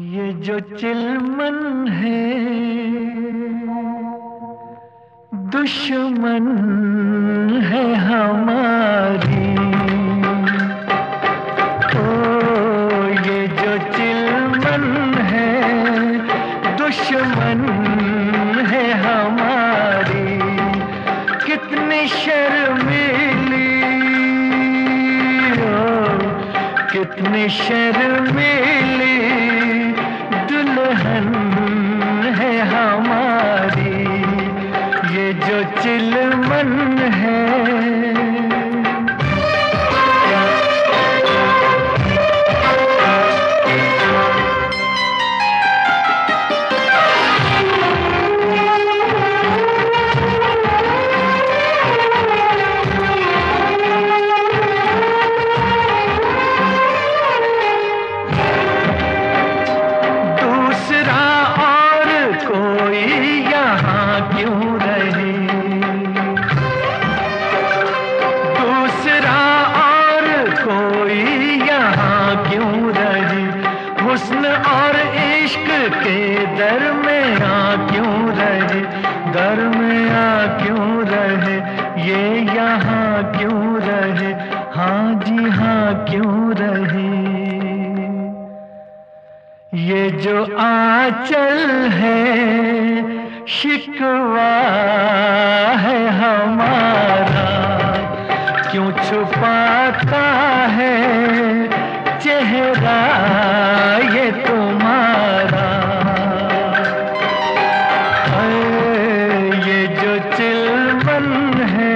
ये जो चिलमन है दुश्मन है हमारी। ओ ये जो चिलमन है दुश्मन है हमारी। कितनी शर्मीली कितनी शर्मीली दुल्हन है हमारी। ये जो चिलमन है हुस्न और इश्क के दरमियां क्यों रहे, दरमियां क्यों रहे, ये यहाँ क्यों रहे, हाँ जी हाँ क्यों रहे। ये जो आंचल है शिकवा है हमारा, क्यों छुपाता है चेहरा ये तुम्हारा। ये जो चिलमन है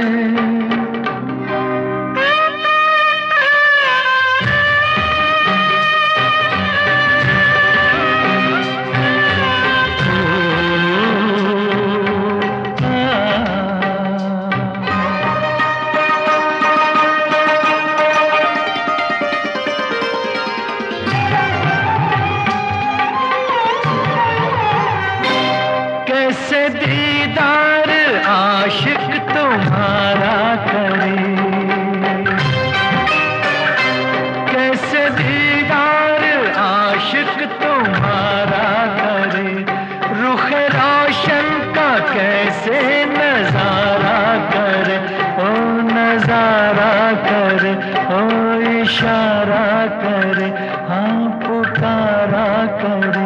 कैसे दीदार आशिक तुम्हारा करे, कैसे दीदार आशिक तुम्हारा करे। रुख रोशन का कैसे नजारा करे, ओ नजारा करे, ओ इशारा करे, हाँ पुकारा करे।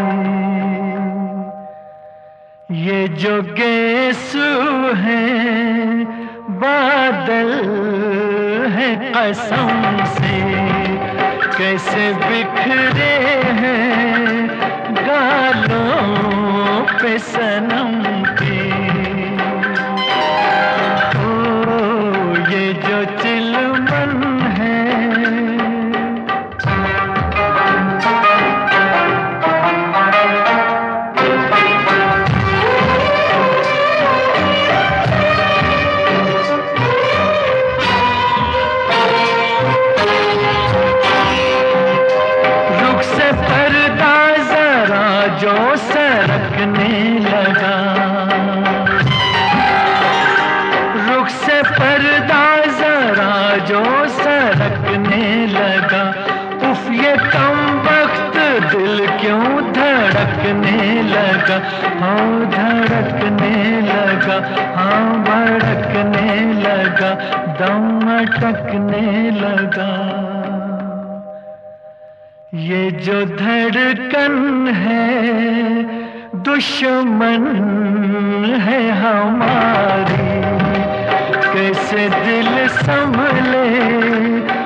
ये जो गेसू है बादल है कसम से, कैसे बिखरे हैं गालों पे सनम के। ओ ये जो चिलमन है पर्दा जरा जो सरकने लगा, रुख से पर्दा जरा जो सरकने लगा। उफ ये कमबख्त दिल क्यों धड़कने लगा, हाँ धड़कने लगा, हाँ भड़कने लगा, दम अटकने लगा। ये जो धड़कन है दुश्मन है हमारी। कैसे दिल संभले